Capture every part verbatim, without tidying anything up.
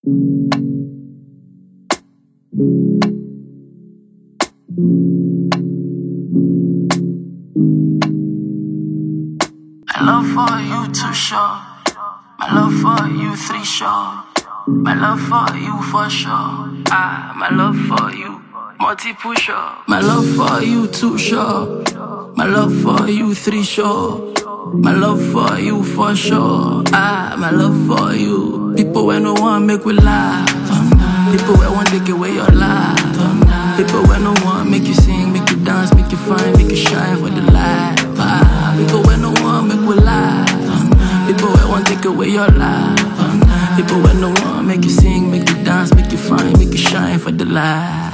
My love for you too short. My love for you three short. My love for you for sure. Ah, my love for you multiple short. My love for you too short. My love for you three short. My love for you for sure. Ah, my love for you. People when no one make we laugh. People when want take away your life. People when no one make you sing, make you dance, make you fine, make you shine for the light. Ah, people when no one make we laugh. People when want take away your life. People when no one make you sing, make you dance, make you fine, make you shine for the light.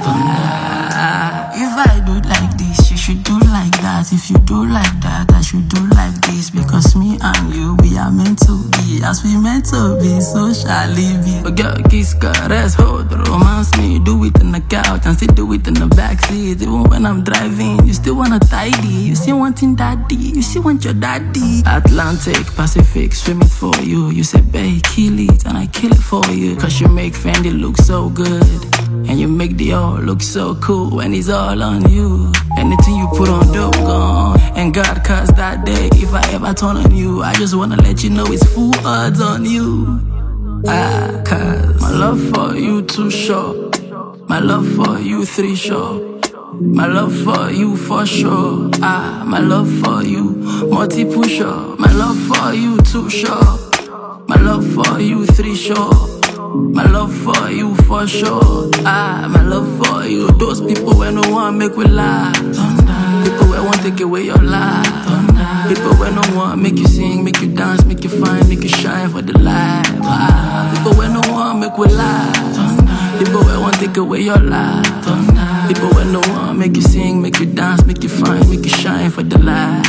If I do like this, you should do like that. If you do like that, I should do like this. Because me and you, we are meant to be. As we meant to be, so shall it be. But girl, kiss, caress, hold, romance me. Do it in the couch and still do it in the backseat. Even when I'm driving, you still wanna tidy. You still wanting daddy, you still want your daddy. Atlantic, Pacific, swim it for you. You say, babe, kill it, and I kill it for you. Cause you make Fendi look so good. And you make the all look so cool when it's all on you. Anything you put on, dope gone. And God, cause that day, if I ever turn on you, I just wanna let you know it's full odds on you. Ah, cause my love for you too short. My love for you three short. My love for you for sure. Ah, my love for you multiple short. My love for you too short. My love for you three short. My love for you for sure. Ah, my love for you. Those people when no one make we laugh. People when want take away your life. People when no one make you sing, make you dance, make you fine, make you shine for the light. Ah, people when no one make we laugh. People when want take away your life. People when no one make you sing, make you dance, make you fine, make you shine for the light.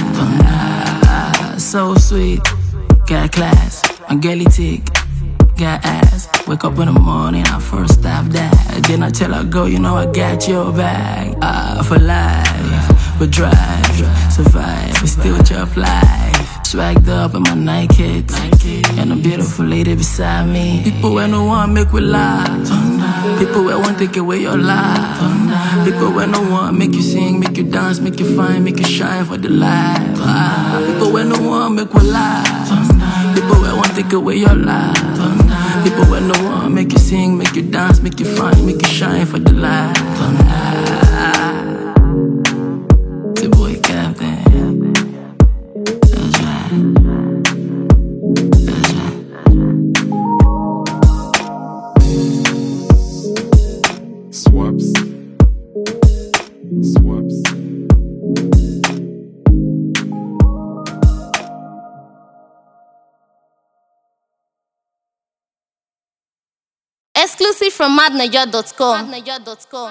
Ah, so sweet, got class, and girly tick. Got ass, wake up in the morning, I first stop that. Then I tell her, go, you know I got your back. Ah, for life, we drive, survive, we still chop life. Swagged up in my Nike, and a beautiful lady beside me. People when no one make we laugh. People when want take away your life. People when no one make you sing, make you dance, make you fine, make you shine for the light. Ah, people when no one make we laugh. People when want take away your life. People when no one make you sing, make you dance, make you fine, make you shine for the light. It's your boy Captain. That's right. That's right. Swaps. Swaps. Exclusive from madnaja dot com.